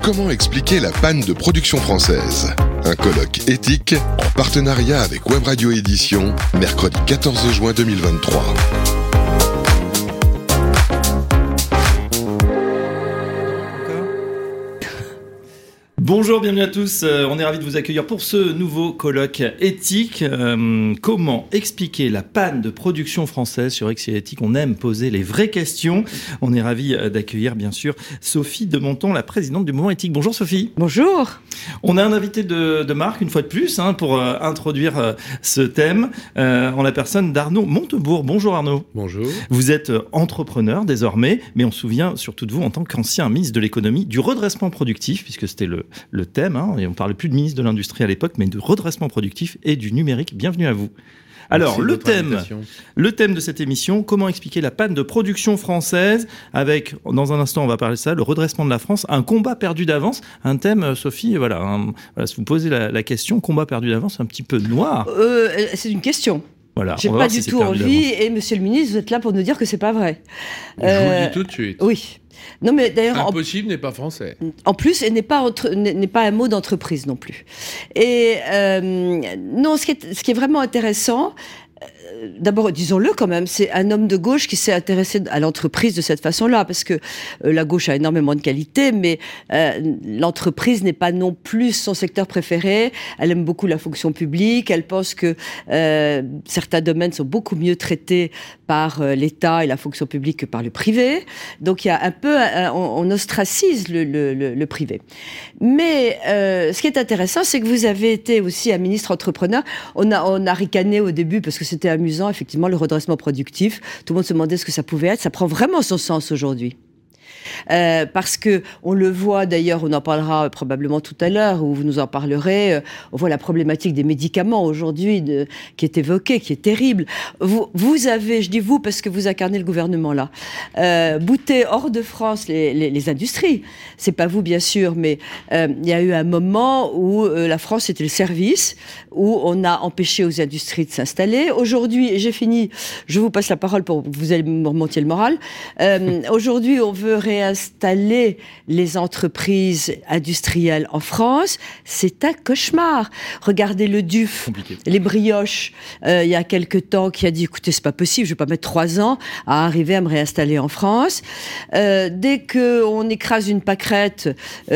Comment expliquer la panne de production française ? Un colloque éthique en partenariat avec Web Radio Édition, mercredi 14 juin 2023. Bonjour, bienvenue à tous. On est ravis de vous accueillir pour ce nouveau colloque éthique. Comment expliquer la panne de production française sur Ex et Éthique ? On aime poser les vraies questions. On est ravis d'accueillir, bien sûr, Sophie de Monton, la présidente du mouvement éthique. Bonjour Sophie. Bonjour. On a un invité de marque, une fois de plus, pour introduire ce thème, en la personne d'Arnaud Montebourg. Bonjour Arnaud. Bonjour. Vous êtes entrepreneur désormais, mais on se souvient surtout de vous en tant qu'ancien ministre de l'économie, du redressement productif, puisque c'était le thème, et on ne parlait plus de ministre de l'Industrie à l'époque, mais de redressement productif et du numérique. Bienvenue à vous. Alors, le thème de cette émission, comment expliquer la panne de production française avec, dans un instant, on va parler de ça, le redressement de la France, un combat perdu d'avance, un thème, Sophie, si vous posez la question, combat perdu d'avance, un petit peu noir. C'est une question. Voilà, j'ai pas du tout envie, et monsieur le ministre, vous êtes là pour nous dire que c'est pas vrai. Je vous le dis tout de suite. Oui. Non, mais d'ailleurs, impossible n'est pas français. En plus, et n'est pas un mot d'entreprise non plus. Et non, ce qui est vraiment intéressant, d'abord, disons-le quand même, c'est un homme de gauche qui s'est intéressé à l'entreprise de cette façon-là, parce que la gauche a énormément de qualités, mais l'entreprise n'est pas non plus son secteur préféré. Elle aime beaucoup la fonction publique, elle pense que certains domaines sont beaucoup mieux traités par l'État et la fonction publique que par le privé. Donc il y a un peu, on ostracise le privé. Mais ce qui est intéressant, c'est que vous avez été aussi un ministre entrepreneur. On a ricané au début parce que c'était amusant, effectivement, le redressement productif. Tout le monde se demandait ce que ça pouvait être. Ça prend vraiment son sens aujourd'hui. Parce que on le voit d'ailleurs, on en parlera probablement tout à l'heure, ou vous nous en parlerez, on voit la problématique des médicaments aujourd'hui qui est évoquée, qui est terrible. Vous avez, je dis vous parce que vous incarnez le gouvernement là, bouté hors de France les industries. C'est pas vous bien sûr, mais il y a eu un moment où la France était le service, où on a empêché aux industries de s'installer. Aujourd'hui, et j'ai fini, je vous passe la parole pour que vous allez me remonter le moral. Aujourd'hui, on veut réinstaller les entreprises industrielles en France. C'est un cauchemar. Regardez le DUF, les brioches, il y a quelque temps, qui a dit, écoutez, c'est pas possible, je vais pas mettre 3 ans à arriver à me réinstaller en France. Dès qu'on écrase une pâquerette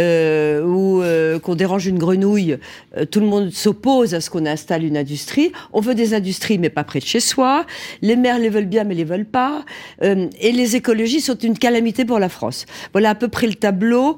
ou qu'on dérange une grenouille, tout le monde s'oppose à ce qu'on installe une industrie. On veut des industries, mais pas près de chez soi. Les maires les veulent bien, mais les veulent pas. Et les écologies sont une calamité pour la France. Voilà à peu près le tableau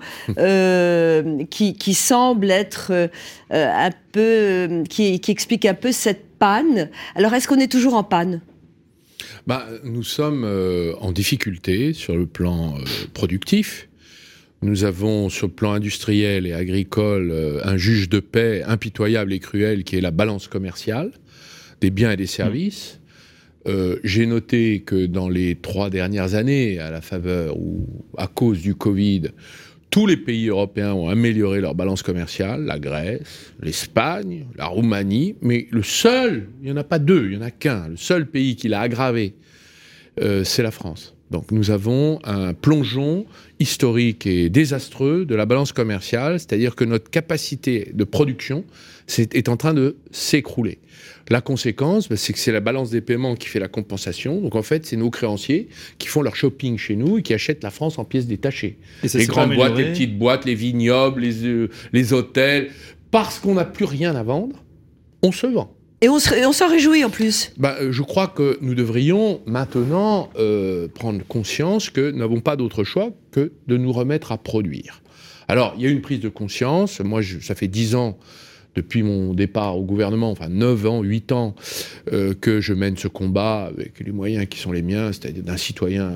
qui semble être un peu, qui explique un peu cette panne. Alors, est-ce qu'on est toujours en panne ? Nous sommes en difficulté sur le plan productif. Nous avons sur le plan industriel et agricole un juge de paix impitoyable et cruel qui est la balance commerciale des biens et des services. J'ai noté que dans les 3 dernières années, à la faveur ou à cause du Covid, tous les pays européens ont amélioré leur balance commerciale, la Grèce, l'Espagne, la Roumanie, mais le seul, il n'y en a pas 2, il n'y en a qu'un, le seul pays qui l'a aggravé, c'est la France. Donc nous avons un plongeon historique et désastreux de la balance commerciale, c'est-à-dire que notre capacité de production est en train de s'écrouler. La conséquence, c'est que c'est la balance des paiements qui fait la compensation. Donc en fait, c'est nos créanciers qui font leur shopping chez nous et qui achètent la France en pièces détachées. Les grandes boîtes, les petites boîtes, les vignobles, les hôtels. Parce qu'on n'a plus rien à vendre, on se vend. Et on s'en réjouit en plus. Je crois que nous devrions maintenant prendre conscience que nous n'avons pas d'autre choix que de nous remettre à produire. Alors, il y a une prise de conscience. Moi, ça fait 10 ans, depuis mon départ au gouvernement, 9 ans, 8 ans, que je mène ce combat avec les moyens qui sont les miens, c'est-à-dire d'un citoyen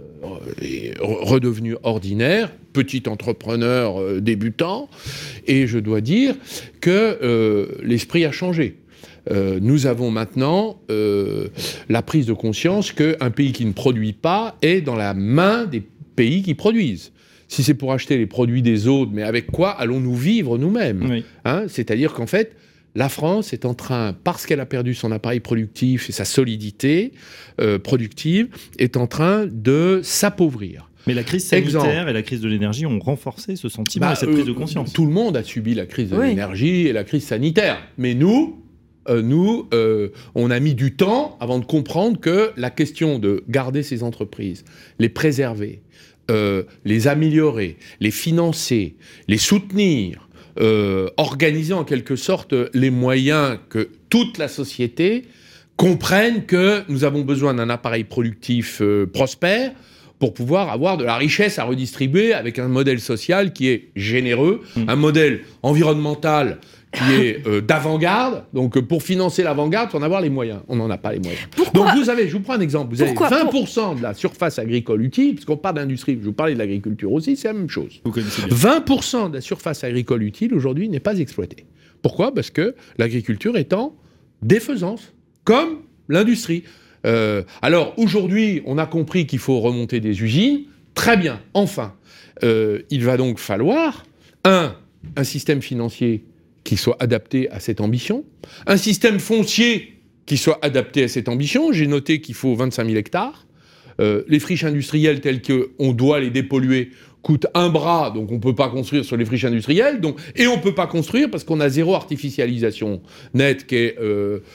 redevenu ordinaire, petit entrepreneur débutant. Et je dois dire que l'esprit a changé. Nous avons maintenant la prise de conscience qu'un pays qui ne produit pas est dans la main des pays qui produisent. Si c'est pour acheter les produits des autres, mais avec quoi allons-nous vivre nous-mêmes ? C'est-à-dire qu'en fait, la France est en train, parce qu'elle a perdu son appareil productif et sa solidité productive, est en train de s'appauvrir. Mais la crise sanitaire Exemple. et la crise de l'énergie ont renforcé ce sentiment et cette prise de conscience. Tout le monde a subi la crise de Oui. l'énergie et la crise sanitaire. Mais nous, on a mis du temps avant de comprendre que la question de garder ces entreprises, les préserver, les améliorer, les financer, les soutenir, organiser en quelque sorte les moyens que toute la société comprenne que nous avons besoin d'un appareil productif prospère pour pouvoir avoir de la richesse à redistribuer avec un modèle social qui est généreux, un modèle environnemental qui est d'avant-garde. Donc, pour financer l'avant-garde, il faut en avoir les moyens. On n'en a pas les moyens. Pourquoi Donc, je vous prends un exemple. Vous avez Pourquoi 20% de la surface agricole utile, parce qu'on parle d'industrie, je vous parlais de l'agriculture aussi, c'est la même chose. Vous connaissez bien. 20% de la surface agricole utile, aujourd'hui, n'est pas exploitée. Pourquoi ? Parce que l'agriculture est en défaisance, comme l'industrie. Alors, aujourd'hui, on a compris qu'il faut remonter des usines. Très bien, enfin. Il va donc falloir, un système financier qui soit adapté à cette ambition, un système foncier qui soit adapté à cette ambition. J'ai noté qu'il faut 25 000 hectares. Les friches industrielles telles qu'on doit les dépolluer coûtent un bras, donc on ne peut pas construire sur les friches industrielles, et on ne peut pas construire parce qu'on a zéro artificialisation nette, qui est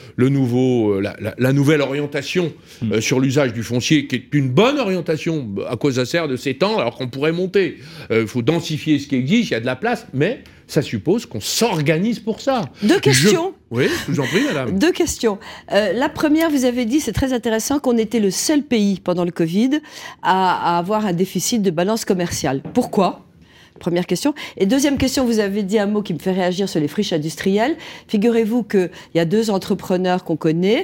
la nouvelle orientation sur l'usage du foncier, qui est une bonne orientation. À quoi ça sert de s'étendre alors qu'on pourrait monter ? Il faut densifier ce qui existe, il y a de la place, mais ça suppose qu'on s'organise pour ça. Deux questions. Oui, je vous en prie, madame. Deux questions. La première, vous avez dit, c'est très intéressant, qu'on était le seul pays pendant le Covid à avoir un déficit de balance commerciale. Pourquoi ? Première question. Et deuxième question, vous avez dit un mot qui me fait réagir sur les friches industrielles. Figurez-vous qu'il y a 2 entrepreneurs qu'on connaît,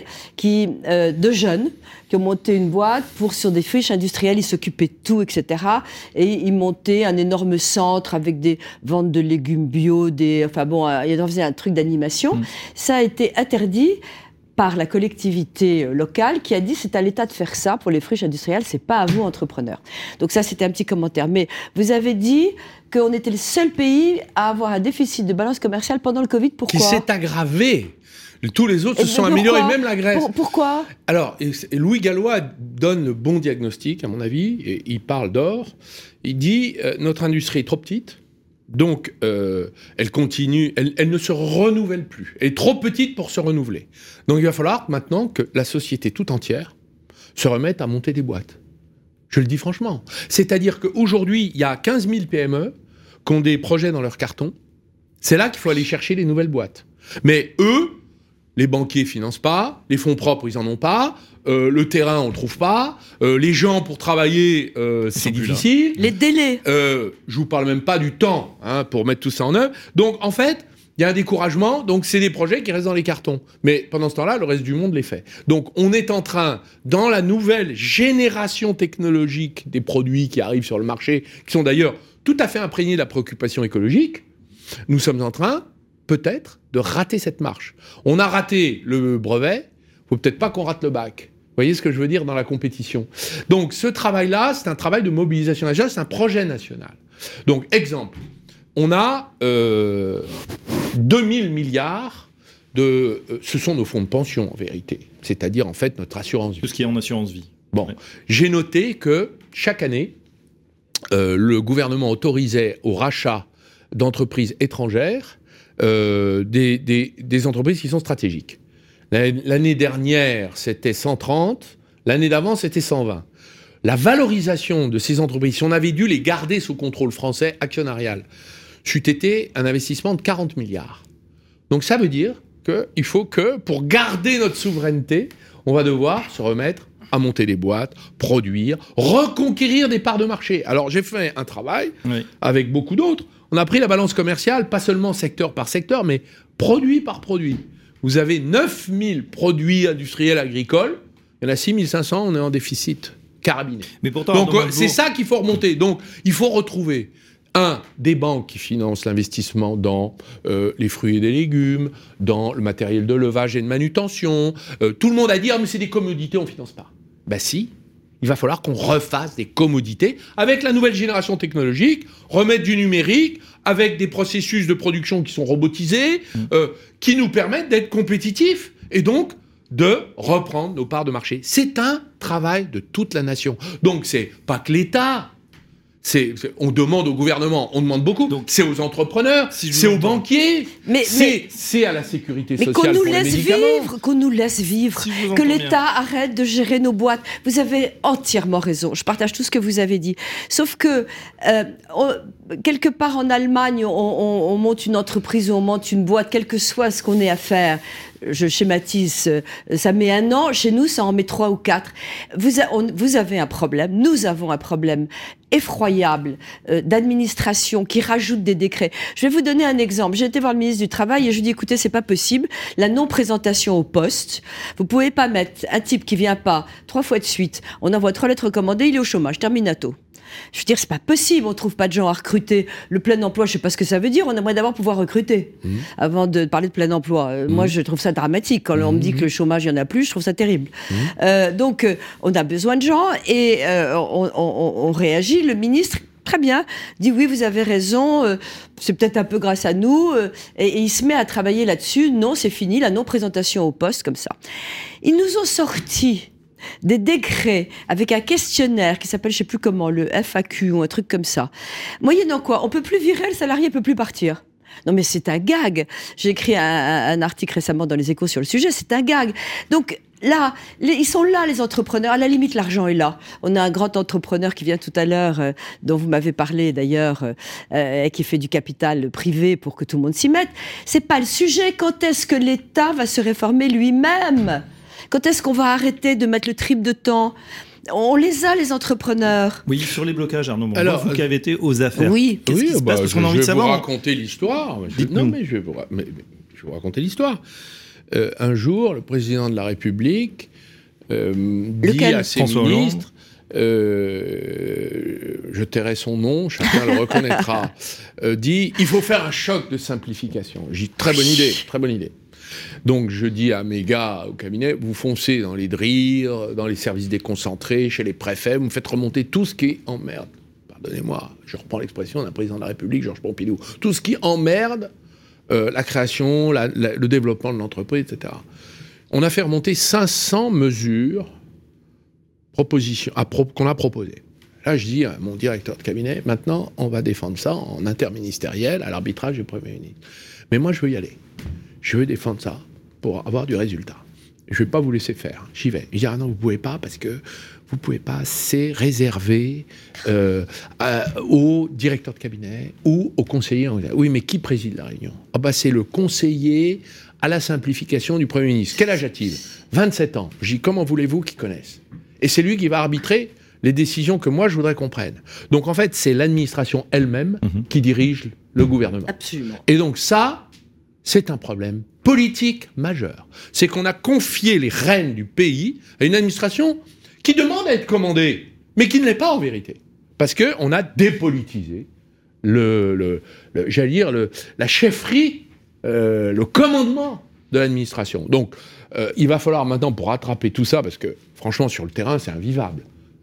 deux jeunes, qui ont monté une boîte sur des friches industrielles. Ils s'occupaient de tout, etc. Et ils montaient un énorme centre avec des ventes de légumes bio, ils faisaient un truc d'animation. Ça a été interdit par la collectivité locale qui a dit c'est à l'État de faire ça pour les friches industrielles, c'est pas à vous entrepreneurs. Donc ça c'était un petit commentaire. Mais vous avez dit qu'on était le seul pays à avoir un déficit de balance commerciale pendant le Covid. Pourquoi ? Qui s'est aggravé. Tous les autres se sont améliorés, même la Grèce. Pourquoi ? Alors, Louis Gallois donne le bon diagnostic, à mon avis, et il parle d'or. Il dit notre industrie est trop petite. Donc, elle continue, elle ne se renouvelle plus. Elle est trop petite pour se renouveler. Donc, il va falloir maintenant que la société tout entière se remette à monter des boîtes. Je le dis franchement. C'est-à-dire qu'aujourd'hui, il y a 15 000 PME qui ont des projets dans leur carton. C'est là qu'il faut aller chercher les nouvelles boîtes. Mais eux, les banquiers ne financent pas, les fonds propres, ils n'en ont pas, le terrain, on ne le trouve pas, les gens pour travailler, c'est difficile. Les délais. Je ne vous parle même pas du temps pour mettre tout ça en œuvre. Donc, en fait, il y a un découragement, donc c'est des projets qui restent dans les cartons. Mais pendant ce temps-là, le reste du monde les fait. Donc, on est en train, dans la nouvelle génération technologique des produits qui arrivent sur le marché, qui sont d'ailleurs tout à fait imprégnés de la préoccupation écologique, nous sommes en train, peut-être, de rater cette marche. On a raté le brevet, il ne faut peut-être pas qu'on rate le bac. Vous voyez ce que je veux dire dans la compétition. Donc, ce travail-là, c'est un travail de mobilisation nationale, c'est un projet national. Donc, exemple, on a 2000 milliards ce sont nos fonds de pension, en vérité. C'est-à-dire, en fait, notre assurance vie. Tout ce qui est en assurance vie. Bon, ouais. J'ai noté que, chaque année, le gouvernement autorisait au rachat d'entreprises étrangères des entreprises qui sont stratégiques. L'année dernière, c'était 130. L'année d'avant, c'était 120. La valorisation de ces entreprises, si on avait dû les garder sous contrôle français actionnarial, c'eût été un investissement de 40 milliards. Donc ça veut dire qu'il faut que, pour garder notre souveraineté, on va devoir se remettre à monter des boîtes, produire, reconquérir des parts de marché. Alors j'ai fait un travail avec beaucoup d'autres. On a pris la balance commerciale, pas seulement secteur par secteur, mais produit par produit. Vous avez 9000 produits industriels agricoles, il y en a 6500, on est en déficit carabiné. Mais pourtant, donc c'est ça qu'il faut remonter. Donc il faut retrouver des banques qui financent l'investissement dans les fruits et des légumes, dans le matériel de levage et de manutention. Tout le monde a dit mais c'est des commodités, on ne finance pas. Ben si, il va falloir qu'on refasse des commodités avec la nouvelle génération technologique, remettre du numérique, avec des processus de production qui sont robotisés, qui nous permettent d'être compétitifs et donc de reprendre nos parts de marché. C'est un travail de toute la nation. Donc c'est pas que l'État, on demande au gouvernement, on demande beaucoup. Donc, c'est aux entrepreneurs, c'est aux banquiers, c'est à la sécurité sociale qu'on nous pour les médicaments. Qu'on nous laisse vivre, que l'État arrête de gérer nos boîtes. Vous avez entièrement raison. Je partage tout ce que vous avez dit. Sauf que quelque part en Allemagne, on monte une entreprise ou on monte une boîte, quel que soit ce qu'on ait à faire. Je schématise, ça met 1 an. Chez nous, ça en met 3 ou 4. Vous avez un problème. Nous avons un problème effroyable d'administration qui rajoute des décrets. Je vais vous donner un exemple. J'ai été voir le ministre du Travail et je lui ai dit, écoutez, c'est pas possible. La non-présentation au poste. Vous pouvez pas mettre un type qui vient pas 3 fois de suite. On envoie 3 lettres recommandées, il est au chômage, terminato. Je veux dire, c'est pas possible, on trouve pas de gens à recruter. Le plein emploi, je sais pas ce que ça veut dire, on aimerait d'abord pouvoir recruter. Avant de parler de plein emploi. Moi, je trouve ça dramatique. Quand on me dit que le chômage, il y en a plus, je trouve ça terrible. Donc, on a besoin de gens et on réagit. Le ministre, très bien, dit oui, vous avez raison, c'est peut-être un peu grâce à nous, et il se met à travailler là-dessus. Non, c'est fini, la non-présentation au poste, comme ça. Ils nous ont sorti des décrets avec un questionnaire qui s'appelle, je sais plus comment, le FAQ ou un truc comme ça. Moyennant quoi, on peut plus virer, le salarié peut plus partir. Non mais c'est un gag. J'ai écrit un article récemment dans les Échos sur le sujet, c'est un gag. Donc là, ils sont là, les entrepreneurs. À la limite, l'argent est là. On a un grand entrepreneur qui vient tout à l'heure, dont vous m'avez parlé d'ailleurs, qui fait du capital privé pour que tout le monde s'y mette. C'est pas le sujet. Quand est-ce que l'État va se réformer lui-même ? Quand est-ce qu'on va arrêter de mettre le triple de temps ? On les a, les entrepreneurs. Oui, sur les blocages, Arnaud. Alors, vous qui avez été aux affaires. Oui, qu'est-ce qui se passe ? Parce qu'on a envie de savoir. Je vais vous raconter l'histoire. Je vais vous raconter l'histoire. Un jour, le président de la République dit à ses ministres, je tairai son nom, chacun le reconnaîtra, dit il faut faire un choc de simplification. J'ai dit très bonne idée. Donc je dis à mes gars au cabinet, vous foncez dans les DRIR, dans les services déconcentrés, chez les préfets, vous me faites remonter tout ce qui emmerde. Pardonnez-moi, je reprends l'expression d'un président de la République, Georges Pompidou. Tout ce qui emmerde la création, le développement de l'entreprise, etc. On a fait remonter 500 mesures, propositions qu'on a proposées. Là, je dis à mon directeur de cabinet, maintenant, on va défendre ça en interministériel, à l'arbitrage du Premier ministre. Mais moi, je veux y aller. Je veux défendre ça pour avoir du résultat. Je ne vais pas vous laisser faire. J'y vais. Il dit, ah non, vous ne pouvez pas parce que vous ne pouvez pas, c'est réservé au directeur de cabinet ou au conseiller. Oui, mais qui préside la réunion ? Ah bah, c'est le conseiller à la simplification du Premier ministre. Quel âge a-t-il ? 27 ans. Je dis, comment voulez-vous qu'il connaisse ? Et c'est lui qui va arbitrer les décisions que moi, je voudrais qu'on prenne. Donc, en fait, c'est l'administration elle-même qui dirige le gouvernement. Absolument. Et donc, ça... c'est un problème politique majeur. C'est qu'on a confié les rênes du pays à une administration qui demande à être commandée, mais qui ne l'est pas en vérité. Parce qu'on a dépolitisé la chefferie, le commandement de l'administration. Donc, il va falloir maintenant, pour rattraper tout ça, parce que franchement, sur le terrain, c'est invivable.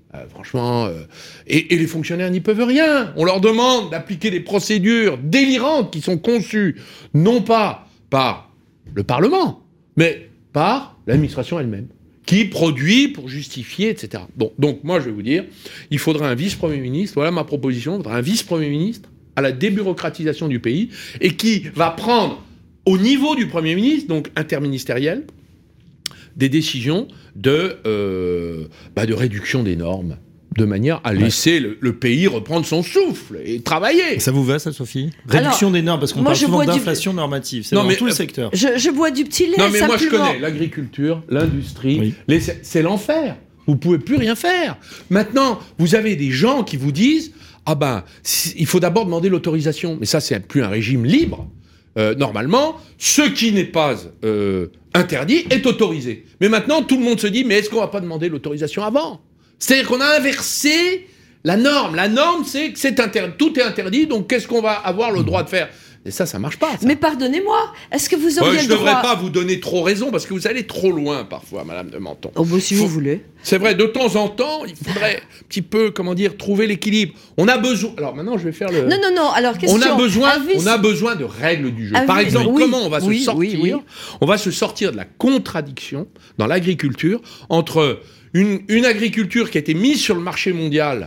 Et les fonctionnaires n'y peuvent rien. On leur demande d'appliquer des procédures délirantes qui sont conçues non pas par le Parlement, mais par l'administration elle-même, qui produit pour justifier, etc. Bon, donc moi je vais vous dire, il faudra un vice-premier ministre, voilà ma proposition, il faudra un vice-premier ministre à la débureaucratisation du pays, et qui va prendre au niveau du Premier ministre, donc interministériel, des décisions de réduction des normes, de manière à laisser le pays reprendre son souffle et travailler. Ça vous va, ça, Sophie ? Réduction des normes, parce qu'on parle souvent d'inflation normative. C'est dans tout le secteur. Je bois du petit lait, non, mais simplement. Moi, je connais l'agriculture, l'industrie. Oui. C'est l'enfer. Vous ne pouvez plus rien faire. Maintenant, vous avez des gens qui vous disent « Ah ben, il faut d'abord demander l'autorisation. » Mais ça, c'est plus un régime libre. Normalement, ce qui n'est pas interdit est autorisé. Mais maintenant, tout le monde se dit, mais est-ce qu'on va pas demander l'autorisation avant ? C'est-à-dire qu'on a inversé la norme. La norme, c'est que c'est interdit. Tout est interdit, donc qu'est-ce qu'on va avoir le droit de faire ? Et ça marche pas. Ça. Mais pardonnez-moi, est-ce que vous auriez le droit... Je ne devrais pas vous donner trop raison, parce que vous allez trop loin parfois, Madame de Menthon. Oh, bah, si vous voulez. C'est vrai, de temps en temps, il faudrait un petit peu, trouver l'équilibre. On a besoin... Alors maintenant, je vais faire le... Non, alors question... On a besoin de règles du jeu. Par exemple, comment on va se sortir On va se sortir de la contradiction dans l'agriculture entre une agriculture qui a été mise sur le marché mondial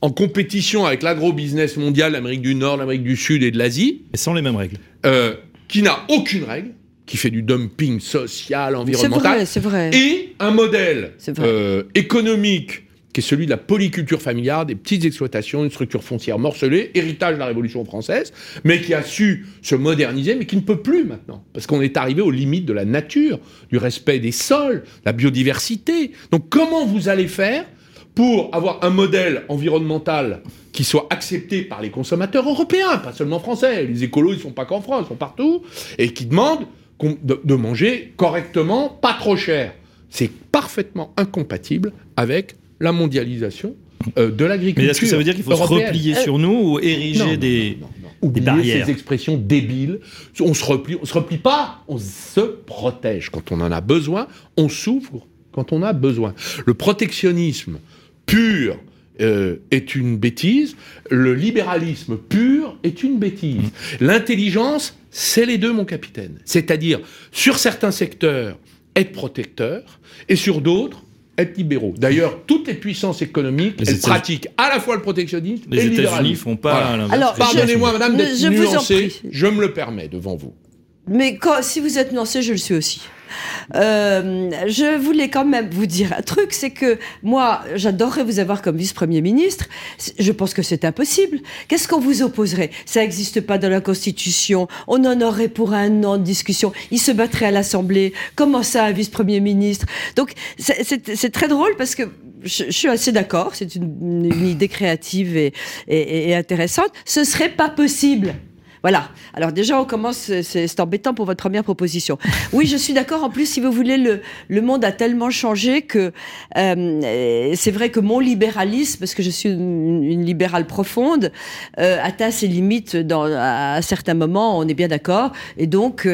en compétition avec l'agro-business mondial, l'Amérique du Nord, l'Amérique du Sud et de l'Asie. Et sans les mêmes règles. Qui n'a aucune règle, qui fait du dumping social, environnemental. C'est vrai. Et un modèle économique qui est celui de la polyculture familiale, des petites exploitations, une structure foncière morcelée, héritage de la Révolution française, mais qui a su se moderniser, mais qui ne peut plus maintenant, parce qu'on est arrivé aux limites de la nature, du respect des sols, la biodiversité. Donc comment vous allez faire pour avoir un modèle environnemental qui soit accepté par les consommateurs européens, pas seulement français, les écolos ils ne sont pas qu'en France, ils sont partout, et qui demandent de manger correctement, pas trop cher. C'est parfaitement incompatible avec la mondialisation de l'agriculture. Mais est-ce que ça veut dire qu'il faut européenne. Se replier sur nous ou ériger des barrières? Ces expressions débiles. On se replie pas, on se protège quand on en a besoin, on souffre quand on a besoin. Le protectionnisme pur est une bêtise, le libéralisme pur est une bêtise. L'intelligence, c'est les deux, mon capitaine. C'est-à-dire, sur certains secteurs, être protecteur, et sur d'autres, être libéraux. D'ailleurs, toutes les puissances économiques, elles pratiquent à la fois le protectionnisme et le libéralisme. Les États-Unis font pas l'inverse. Alors, pardonnez-moi, madame, d'être nuancée. Je me le permets devant vous. Mais si vous êtes nuancée, je le suis aussi. Je voulais quand même vous dire un truc, c'est que moi, j'adorerais vous avoir comme vice-premier ministre. Je pense que c'est impossible. Qu'est-ce qu'on vous opposerait? Ça n'existe pas dans la Constitution. On en aurait pour 1 an de discussion. Il se battrait à l'Assemblée. Comment ça, un vice-premier ministre? Donc, c'est très drôle parce que je suis assez d'accord. C'est une idée créative et intéressante. Ce serait pas possible. Voilà. Alors déjà, on commence, c'est embêtant pour votre première proposition. Oui, je suis d'accord. En plus, si vous voulez, le monde a tellement changé que c'est vrai que mon libéralisme, parce que je suis une libérale profonde, atteint ses limites à certains moments, on est bien d'accord. Et donc,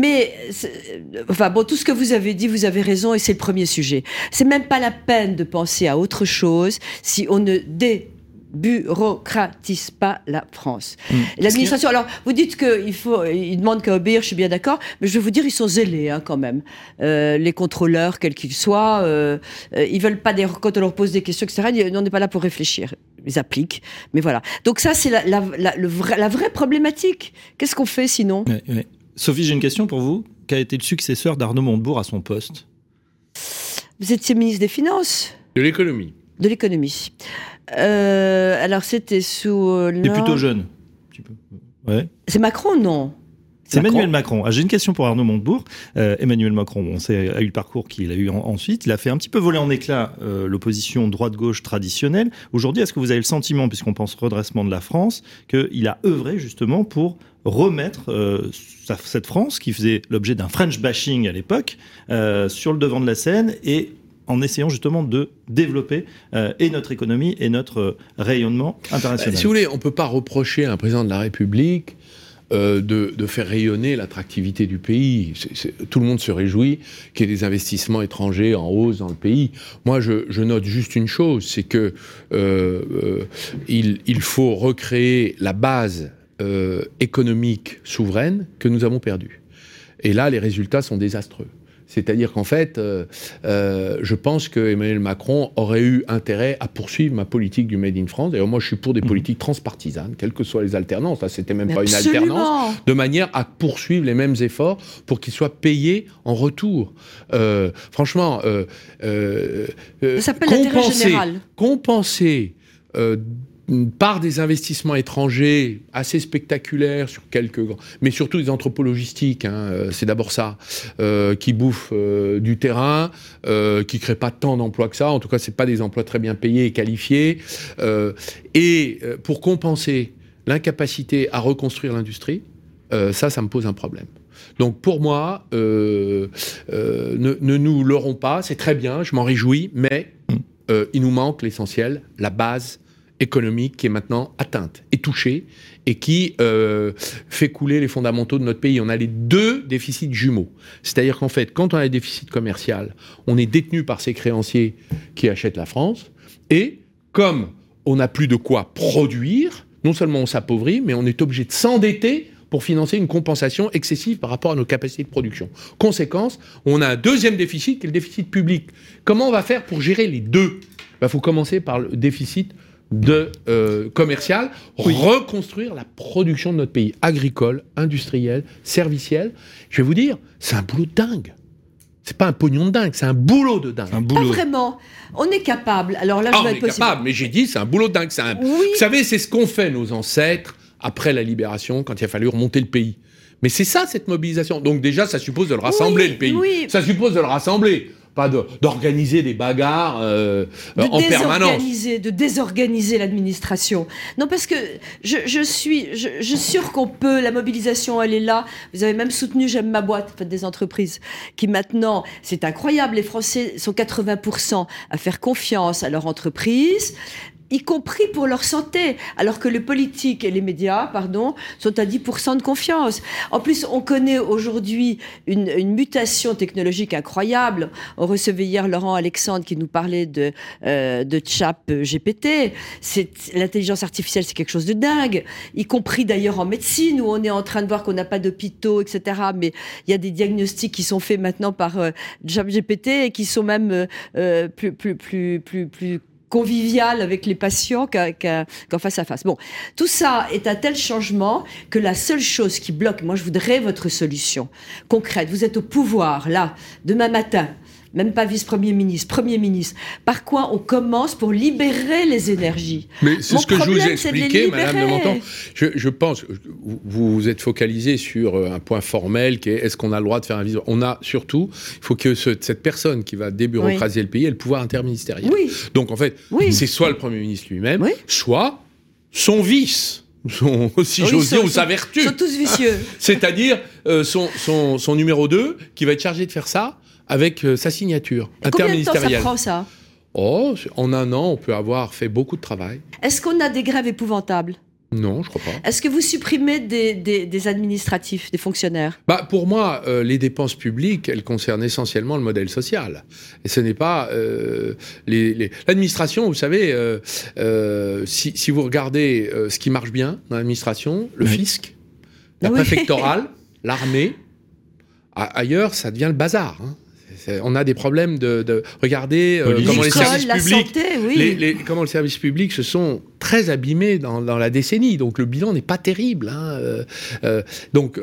tout ce que vous avez dit, vous avez raison, et c'est le premier sujet. C'est même pas la peine de penser à autre chose si on ne bureaucratise pas la France. L'administration, alors vous dites qu'ils demandent qu'à obéir, je suis bien d'accord, mais je vais vous dire, ils sont zélés quand même. Les contrôleurs, quels qu'ils soient, ils veulent pas, quand on leur pose des questions, etc., on n'est pas là pour réfléchir. Ils appliquent, mais voilà. Donc ça, c'est la vraie problématique. Qu'est-ce qu'on fait sinon? Ouais. Sophie, j'ai une question pour vous. Quel a été le successeur d'Arnaud Montebourg à son poste? Vous étiez ministre des Finances? De l'économie. De l'économie. Alors c'était sous... T'es plutôt jeune. Ouais. C'est Macron, non? C'est Emmanuel Macron. Ah, j'ai une question pour Arnaud Montebourg. Emmanuel Macron, a eu le parcours qu'il a eu ensuite. Il a fait un petit peu voler en éclats l'opposition droite-gauche traditionnelle. Aujourd'hui, est-ce que vous avez le sentiment, puisqu'on pense redressement de la France, qu'il a œuvré justement pour remettre cette France, qui faisait l'objet d'un French bashing à l'époque, sur le devant de la scène, et en essayant justement de développer et notre économie et notre rayonnement international? Si vous voulez, on ne peut pas reprocher à un président de la République de faire rayonner l'attractivité du pays. Tout le monde se réjouit qu'il y ait des investissements étrangers en hausse dans le pays. Moi, je note juste une chose, c'est que il faut recréer la base économique souveraine que nous avons perdue. Et là, les résultats sont désastreux. C'est-à-dire qu'en fait, je pense que Emmanuel Macron aurait eu intérêt à poursuivre ma politique du Made in France. D'ailleurs, moi, je suis pour des politiques transpartisanes, quelles que soient les alternances. Là, c'était même pas une alternance, de manière à poursuivre les mêmes efforts pour qu'ils soient payés en retour. Franchement, ça s'appelle l'intérêt général. Compenser par des investissements étrangers assez spectaculaires sur quelques grands, mais surtout des anthropologistiques, c'est d'abord ça, qui bouffent du terrain, qui créent pas tant d'emplois que ça. En tout cas, c'est pas des emplois très bien payés et qualifiés. Et pour compenser l'incapacité à reconstruire l'industrie, ça me pose un problème. Donc pour moi, ne nous leurrons pas, c'est très bien, je m'en réjouis, mais il nous manque l'essentiel, la base économique qui est maintenant atteinte et touchée et qui fait couler les fondamentaux de notre pays. On a les deux déficits jumeaux. C'est-à-dire qu'en fait, quand on a un déficit commercial, on est détenu par ces créanciers qui achètent la France, et comme on n'a plus de quoi produire, non seulement on s'appauvrit, mais on est obligé de s'endetter pour financer une compensation excessive par rapport à nos capacités de production. Conséquence, on a un deuxième déficit qui est le déficit public. Comment on va faire pour gérer les deux ? Il faut commencer par le déficit commercial, reconstruire la production de notre pays, agricole, industriel, serviciel. Je vais vous dire, c'est un boulot de dingue. C'est pas un pognon de dingue, c'est un boulot de dingue. Pas vraiment. On est capable. Alors là, je vais être possible. Capable, mais j'ai dit, c'est un boulot de dingue. Vous savez, c'est ce qu'ont fait nos ancêtres après la libération, quand il a fallu remonter le pays. Mais c'est ça, cette mobilisation. Donc déjà, ça suppose de le rassembler, le pays. Oui. Ça suppose de le rassembler. Pas d'organiser des bagarres en permanence. De désorganiser l'administration. Non, parce que je suis sûre qu'on peut, la mobilisation, elle est là. Vous avez même soutenu J'aime ma boîte, en fait, des entreprises qui maintenant, c'est incroyable, les Français sont 80% à faire confiance à leur entreprise, y compris pour leur santé, alors que les politiques et les médias, sont à 10% de confiance. En plus, on connaît aujourd'hui une mutation technologique incroyable. On recevait hier Laurent Alexandre qui nous parlait de ChatGPT. L'intelligence artificielle, c'est quelque chose de dingue, y compris d'ailleurs en médecine, où on est en train de voir qu'on n'a pas d'hôpitaux, etc. Mais il y a des diagnostics qui sont faits maintenant par ChatGPT et qui sont même plus convivial avec les patients qu'en face à face. Bon, tout ça est un tel changement que la seule chose qui bloque, moi je voudrais votre solution concrète. Vous êtes au pouvoir, là, demain matin, même pas vice-premier ministre, premier ministre. Par quoi on commence pour libérer les énergies? Mais c'est ce que je vous ai expliqué, Madame de Menthon. Je pense, vous vous êtes focalisé sur un point formel qui est est-ce qu'on a le droit de faire un visio? On a surtout, il faut que cette personne qui va débureaucratiser le pays ait le pouvoir interministériel. Oui. Donc en fait, c'est soit le Premier ministre lui-même, soit son vice. Si j'ose dire, ou sa vertu. Ils sont tous vicieux. C'est-à-dire son numéro 2 qui va être chargé de faire ça avec sa signature interministérielle. Combien de temps ça prend, ça? En un an, on peut avoir fait beaucoup de travail. Est-ce qu'on a des grèves épouvantables? Non, je crois pas. Est-ce que vous supprimez des administratifs, des fonctionnaires? Pour moi, les dépenses publiques, elles concernent essentiellement le modèle social. Et ce n'est pas l'administration, vous savez, si vous regardez ce qui marche bien dans l'administration, le fisc, la préfectorale, l'armée, ailleurs, ça devient le bazar. On a des problèmes de regarder comment les services publics, comment le service public se sont très abîmés dans la décennie. Donc le bilan n'est pas terrible. Donc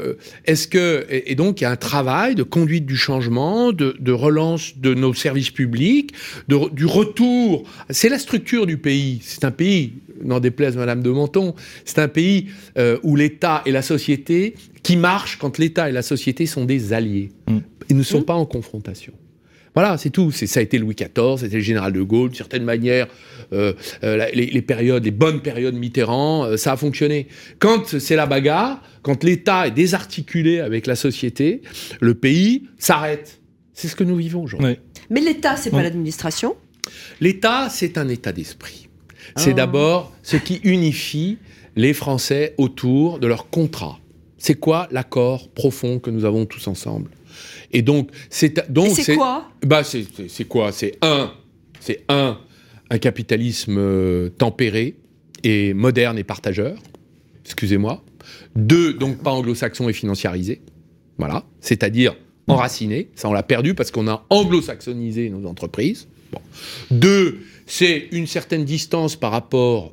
il y a un travail de conduite du changement, de relance de nos services publics, du retour. C'est la structure du pays. C'est un pays, n'en déplaise Madame de Menthon, c'est un pays où l'État et la société qui marchent quand l'État et la société sont des alliés. Ils ne sont pas en confrontation. Voilà, c'est tout. Ça a été Louis XIV, c'était le général de Gaulle, d'une certaine manière, les bonnes périodes Mitterrand, ça a fonctionné. Quand c'est la bagarre, quand l'État est désarticulé avec la société, le pays s'arrête. C'est ce que nous vivons aujourd'hui. Oui. Mais l'État, c'est pas l'administration? L'État, c'est un état d'esprit. C'est d'abord ce qui unifie les Français autour de leur contrat. C'est quoi l'accord profond que nous avons tous ensemble? Et donc, c'est quoi? C'est quoi? C'est un capitalisme tempéré et moderne et partageur. Excusez-moi. 2, donc pas anglo-saxon et financiarisé. Voilà. C'est-à-dire enraciné. Ça, on l'a perdu parce qu'on a anglo-saxonisé nos entreprises. 2, c'est une certaine distance par rapport,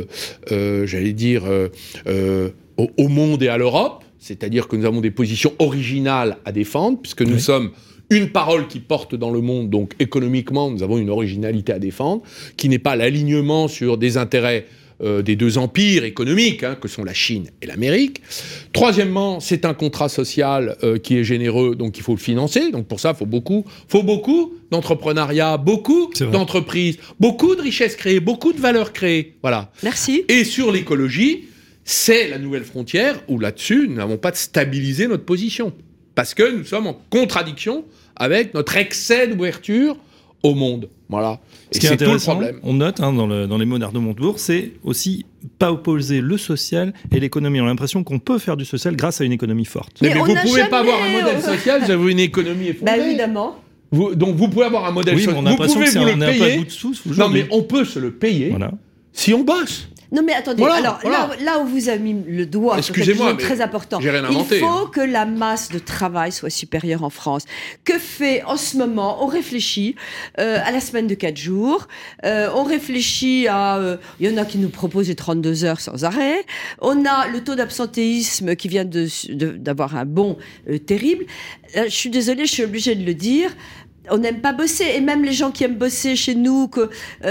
au monde et à l'Europe. C'est-à-dire que nous avons des positions originales à défendre, puisque nous sommes une parole qui porte dans le monde, donc économiquement, nous avons une originalité à défendre, qui n'est pas l'alignement sur des intérêts des deux empires économiques, que sont la Chine et l'Amérique. Troisièmement, c'est un contrat social qui est généreux, donc il faut le financer. Donc pour ça, il faut beaucoup d'entrepreneuriat, beaucoup d'entreprises, beaucoup de richesses créées, beaucoup de valeurs créées. Voilà. Merci. Et sur l'écologie, c'est la nouvelle frontière où là-dessus, nous n'avons pas de stabiliser notre position. Parce que nous sommes en contradiction avec notre excès d'ouverture au monde. Voilà. Et c'est tout le problème. On note dans les mots d'Arnaud Montebourg, c'est aussi pas opposer le social et l'économie. On a l'impression qu'on peut faire du social grâce à une économie forte. Mais vous ne pouvez pas avoir un modèle social, vous avez une économie effondrée. Évidemment. Donc vous pouvez avoir un modèle social. On a l'impression que c'est un peu à bout de souffle. Non, mais on peut se le payer si on bosse. Non mais attendez, Voilà. Là où vous avez mis le doigt sur quelque chose de très important, j'ai rien inventé, il faut que la masse de travail soit supérieure en France. Que fait en ce moment? On réfléchit à la semaine de 4 jours, on réfléchit à... il y en a qui nous proposent les 32 heures sans arrêt, on a le taux d'absentéisme qui vient d'avoir un bond terrible. Je suis désolée, je suis obligée de le dire. On n'aime pas bosser, et même les gens qui aiment bosser chez nous, qu'on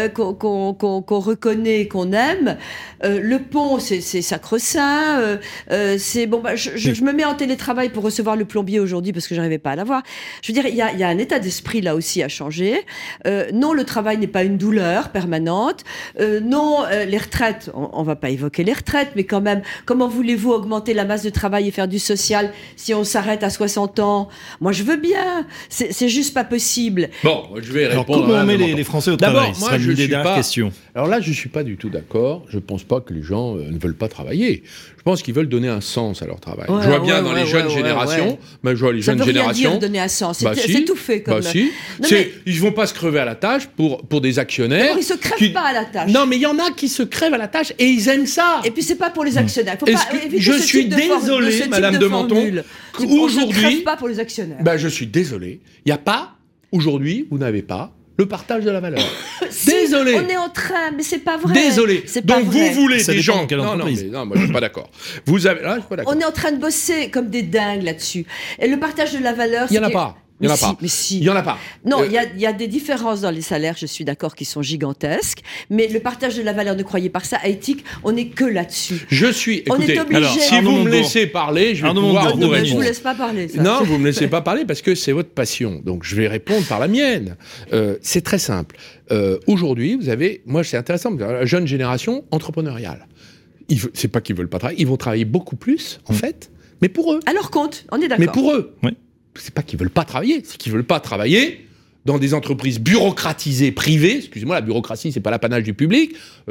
reconnaît, qu'on aime, le pont, c'est sacro-saint. C'est bon. Je me mets en télétravail pour recevoir le plombier aujourd'hui parce que j'arrivais pas à l'avoir. Je veux dire, il y a un état d'esprit là aussi à changer. Non, le travail n'est pas une douleur permanente. Non, les retraites, on va pas évoquer les retraites, mais quand même, comment voulez-vous augmenter la masse de travail et faire du social si on s'arrête à 60 ans? Moi, je veux bien. C'est juste pas possible. Bon, je vais répondre. Alors, comment on met les Français au travail? D'abord, moi, je suis pas... question. Alors là, je suis pas du tout d'accord. Je pense pas que les gens ne veulent pas travailler. Je pense qu'ils veulent donner un sens à leur travail. Je vois bien dans les jeunes générations. Mais je vois les jeunes générations. Ça veut rien dire donner un sens. C'est tout fait comme. Si. Non, mais... Ils vont pas se crever à la tâche pour des actionnaires. Ils se crèvent pas à la tâche. Non, mais il y en a qui se crèvent à la tâche et ils aiment ça. Et puis c'est pas pour les actionnaires. Faut je suis désolé, Madame de Menton, qu'aujourd'hui, on se crève pas pour les actionnaires. Je suis désolé. Il y a pas aujourd'hui, vous n'avez pas le partage de la valeur. Si, désolé. On est en train, mais c'est pas vrai. Désolé. Donc vous voulez ça des gens. Non, moi je suis pas d'accord. Vous avez. Là, je suis pas d'accord. On est en train de bosser comme des dingues là-dessus. Et le partage de la valeur. Il y en a pas. Il n'y en a pas. Mais si. Il n'y en a pas. Non, il y a des différences dans les salaires, je suis d'accord, qui sont gigantesques. Mais le partage de la valeur, ne croyez pas ça, à éthique, on n'est que là-dessus. Écoutez, on est obligé. Alors, si vous me laissez parler, je vais pouvoir vous répondre. Je vous laisse pas parler. Ça. Non, vous me laissez pas parler parce que c'est votre passion. Donc je vais répondre par la mienne. C'est très simple. Aujourd'hui, vous avez, moi c'est intéressant, la jeune génération entrepreneuriale. C'est pas qu'ils veulent pas travailler, ils vont travailler beaucoup plus en fait, mais pour eux. À leur compte, on est d'accord. Mais pour eux. Oui. C'est pas qu'ils veulent pas travailler, c'est qu'ils veulent pas travailler dans des entreprises bureaucratisées privées. Excusez-moi, la bureaucratie, c'est pas l'apanage du public.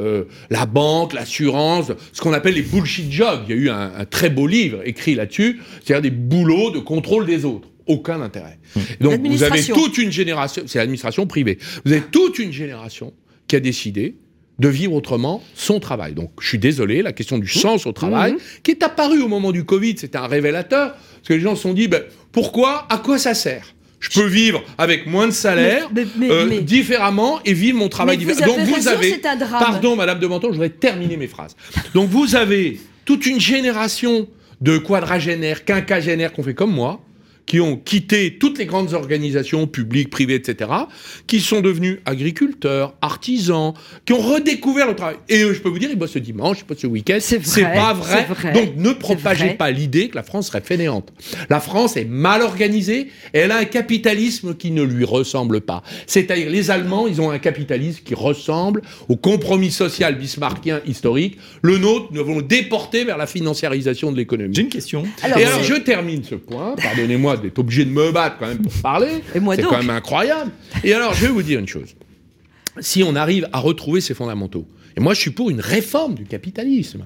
La banque, l'assurance, ce qu'on appelle les bullshit jobs. Il y a eu un très beau livre écrit là-dessus, c'est-à-dire des boulots de contrôle des autres. Aucun intérêt. Donc vous avez toute une génération, c'est l'administration privée, vous avez toute une génération qui a décidé de vivre autrement son travail. Donc, je suis désolé, la question du sens au travail, qui est apparue au moment du Covid, c'était un révélateur, parce que les gens se sont dit, pourquoi, à quoi ça sert ? Je peux vivre avec moins de salaire, différemment, et vivre mon travail différemment. Donc, vous avez, c'est un drame. Pardon, Madame de Menton, je voudrais terminer mes phrases. Donc, vous avez toute une génération de quadragénaires, quinquagénaires qu'on fait comme moi, qui ont quitté toutes les grandes organisations publiques, privées, etc., qui sont devenus agriculteurs, artisans, qui ont redécouvert le travail. Et je peux vous dire, ils bossent ce dimanche, ils bossent ce week-end. C'est pas vrai. Donc ne propagez pas l'idée que la France serait fainéante. La France est mal organisée et elle a un capitalisme qui ne lui ressemble pas. C'est-à-dire, les Allemands, ils ont un capitalisme qui ressemble au compromis social bismarckien historique. Le nôtre, nous avons déporté vers la financiarisation de l'économie. J'ai une question. Alors, je termine ce point. Pardonnez-moi d'être obligé de me battre quand même pour parler. C'est quand même incroyable. Et alors, je vais vous dire une chose. Si on arrive à retrouver ces fondamentaux, et moi je suis pour une réforme du capitalisme.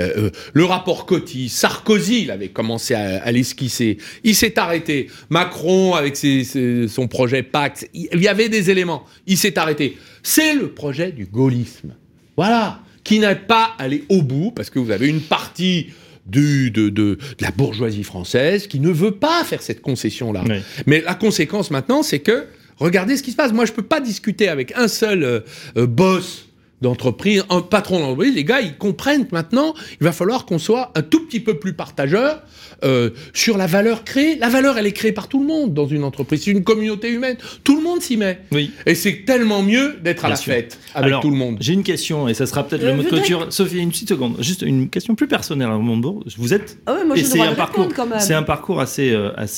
Le rapport Coty, Sarkozy l'avait commencé à l'esquisser. Il s'est arrêté. Macron avec son projet Pacte, il y avait des éléments. Il s'est arrêté. C'est le projet du gaullisme. Voilà. Qui n'est pas allé au bout, parce que vous avez une partie de la bourgeoisie française qui ne veut pas faire cette concession-là. Oui. Mais la conséquence maintenant, c'est que, regardez ce qui se passe. Moi, je ne peux pas discuter avec un seul boss d'entreprise, un patron d'entreprise. Les gars, ils comprennent que maintenant, il va falloir qu'on soit un tout petit peu plus partageur sur la valeur créée. La valeur, elle est créée par tout le monde dans une entreprise. C'est une communauté humaine. Tout le monde s'y met. Oui. Et c'est tellement mieux d'être à la fête avec tout le monde. J'ai une question, et ça sera peut-être le mot de clôture. Sophie, une petite seconde. Juste une question plus personnelle à Montebourg. Vous êtes... moi, et c'est un parcours, quand même. C'est un parcours assez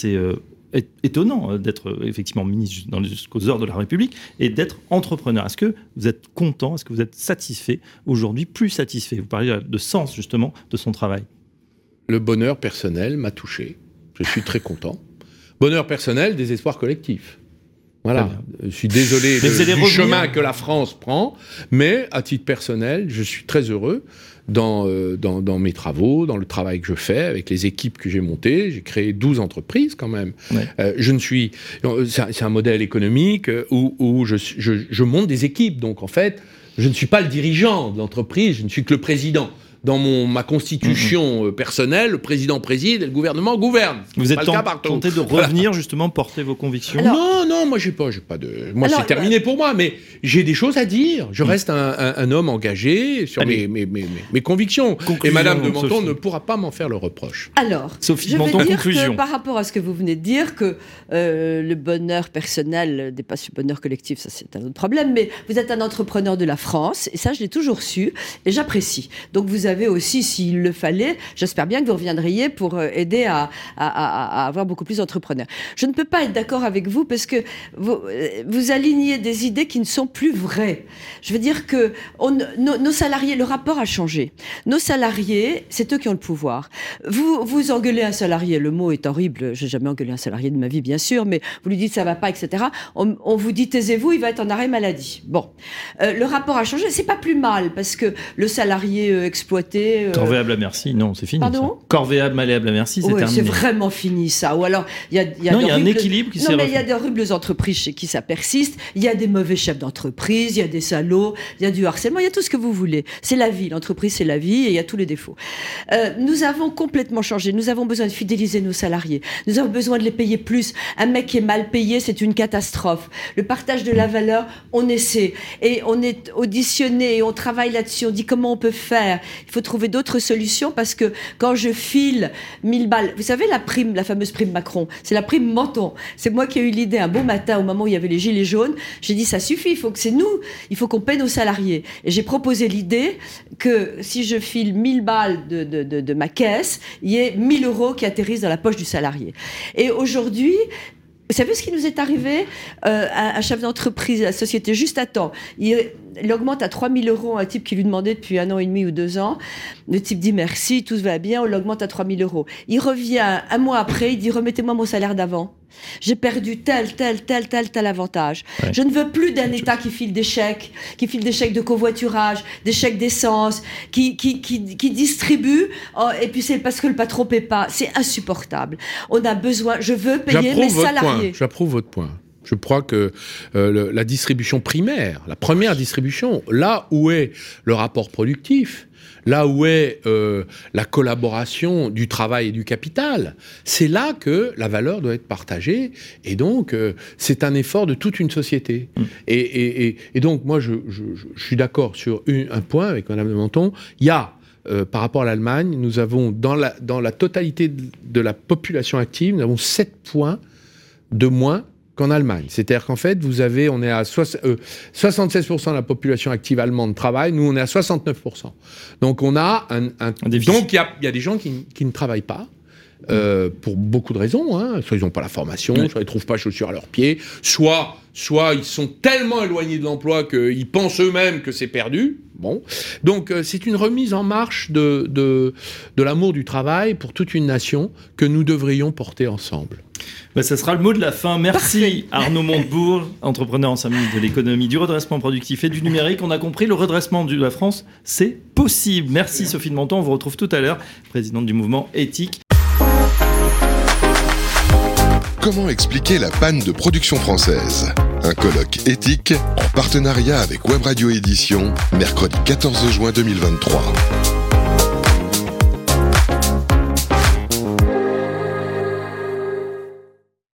étonnant d'être effectivement ministre jusqu'aux heures de la République et d'être entrepreneur. Est-ce que vous êtes content ? Est-ce que vous êtes satisfait aujourd'hui, plus satisfait ? Vous parlez de sens justement de son travail. Le bonheur personnel m'a touché. Je suis très content. Bonheur personnel, désespoir collectif. Voilà. Je suis désolé du chemin que la France prend, mais à titre personnel, je suis très heureux dans mes travaux, dans le travail que je fais, avec les équipes que j'ai montées. J'ai créé 12 entreprises quand même. Ouais. C'est un modèle économique où je monte des équipes. Donc en fait, je ne suis pas le dirigeant de l'entreprise, je ne suis que le président. Dans ma constitution personnelle, le président préside et le gouvernement gouverne. Vous êtes tenté de revenir justement porter vos convictions? Alors, non, moi j'ai pas de. Moi c'est terminé pour moi, mais j'ai des choses à dire. Je reste un homme engagé sur mes convictions. Conclusion, et Madame de Menthon Sophie ne pourra pas m'en faire le reproche. Alors, Sophie je Menthon, vais dire conclusion. que par rapport à ce que vous venez de dire, que le bonheur personnel dépasse le bonheur collectif, ça c'est un autre problème. Mais vous êtes un entrepreneur de la France, et ça je l'ai toujours su, et j'apprécie. Donc vous avez aussi, s'il le fallait, j'espère bien que vous reviendriez pour aider à avoir beaucoup plus d'entrepreneurs. Je ne peux pas être d'accord avec vous parce que vous alignez des idées qui ne sont plus vraies. Je veux dire que nos salariés, le rapport a changé. Nos salariés, c'est eux qui ont le pouvoir. Vous engueulez un salarié, le mot est horrible, j'ai jamais engueulé un salarié de ma vie bien sûr, mais vous lui dites ça va pas, etc. On vous dit taisez-vous, il va être en arrêt maladie. Bon, le rapport a changé, c'est pas plus mal parce que le salarié exploité corvéable à merci, non, c'est fini. Pardon ? Ça. Corvéable, malléable à merci, c'est terminé. C'est vraiment fini ça. Ou alors, il y a un équilibre qui s'est refait. Non, mais il y a d'horribles entreprises chez qui ça persiste. Il y a des mauvais chefs d'entreprise, il y a des salauds, il y a du harcèlement, il y a tout ce que vous voulez. C'est la vie. L'entreprise, c'est la vie et il y a tous les défauts. Nous avons complètement changé. Nous avons besoin de fidéliser nos salariés. Nous avons besoin de les payer plus. Un mec qui est mal payé, c'est une catastrophe. Le partage de la valeur, on essaie. Et on est auditionné et on travaille là-dessus. On dit comment on peut faire. Il faut trouver d'autres solutions parce que quand je file 1000 balles, vous savez la fameuse prime Macron, c'est la prime Menthon. C'est moi qui ai eu l'idée un beau matin au moment où il y avait les gilets jaunes. J'ai dit ça suffit, il faut qu'on paie nos salariés. Et j'ai proposé l'idée que si je file 1000 balles de ma caisse, il y ait 1000 euros qui atterrissent dans la poche du salarié. Et aujourd'hui, vous savez ce qui nous est arrivé? Un chef d'entreprise, la société Juste à temps, il augmente à 3 000 euros un type qui lui demandait depuis 1 an et demi ou 2 ans. Le type dit merci, tout va bien, on l'augmente à 3 000 euros. Il revient 1 mois après, il dit remettez-moi mon salaire d'avant. J'ai perdu tel avantage. Ouais. Je ne veux plus d'un État qui file des chèques de covoiturage, des chèques d'essence, qui distribue, et puis c'est parce que le patron paie pas. C'est insupportable. On a besoin, je veux payer mes salariés. J'approuve votre point. Je crois que la distribution primaire, la première distribution, là où est le rapport productif, là où est la collaboration du travail et du capital, c'est là que la valeur doit être partagée. Et donc, c'est un effort de toute une société. Et donc, moi, je suis d'accord sur un point avec Madame de Menthon. Il y a, par rapport à l'Allemagne, nous avons, dans la totalité de la population active, nous avons 7 points de moins qu'en Allemagne. C'est-à-dire qu'en fait, on est à 76% de la population active allemande travaille, nous on est à 69%. Donc on a donc il y a des gens qui ne travaillent pas. Pour beaucoup de raisons, hein. Soit ils n'ont pas la formation, soit ils ne trouvent pas chaussures à leurs pieds, soit ils sont tellement éloignés de l'emploi qu'ils pensent eux-mêmes que c'est perdu. Bon. Donc c'est une remise en marche de l'amour du travail pour toute une nation que nous devrions porter ensemble. Ça sera le mot de la fin. Merci Arnaud Montebourg, entrepreneur en service de l'économie, du redressement productif et du numérique. On a compris, le redressement de la France, c'est possible. Merci Sophie de Menthon, on vous retrouve tout à l'heure, présidente du mouvement Éthique. Comment expliquer la panne de production française ? Un colloque éthique en partenariat avec Web Radio Édition, mercredi 14 juin 2023.